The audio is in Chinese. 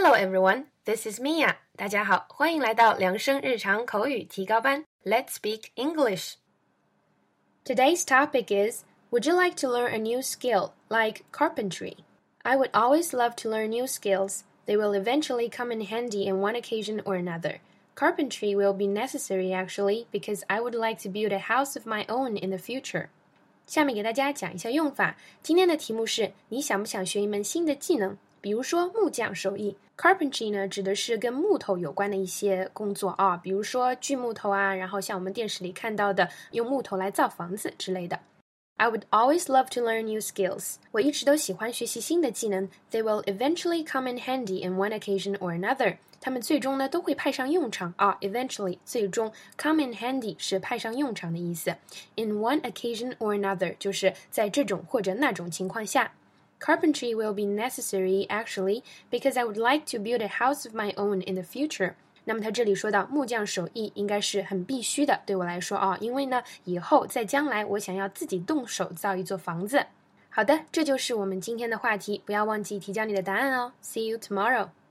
Hello everyone, this is Mia. 大家好，欢迎来到良生日常口语提高班。Let's speak English. Today's topic is, would you like to learn a new skill, like carpentry? I would always love to learn new skills. They will eventually come in handy in one occasion or another. Carpentry will be necessary actually, because I would like to build a house of my own in the future. 下面给大家讲一下用法。今天的题目是，你想不想学一门新的技能？比如说木匠手艺。Carpentry 呢，指的是跟木头有关的一些工作啊，比如说锯木头啊，然后像我们电视里看到的用木头来造房子之类的。I would always love to learn new skills. 我一直都喜欢学习新的技能。They will eventually come in handy in one occasion or another. 他们最终呢都会派上用场啊。Eventually 最终 come in handy 是派上用场的意思。In one occasion or another 就是在这种或者那种情况下。Carpentry will be necessary actually because I would like to build a house of my own in the future. 那么他这里说到木匠手艺应该是很必须的，对我来说啊，因为呢以后在将来我想要自己动手造一座房子。好的，这就是我们今天的话题，不要忘记提交你的答案哦。See you tomorrow.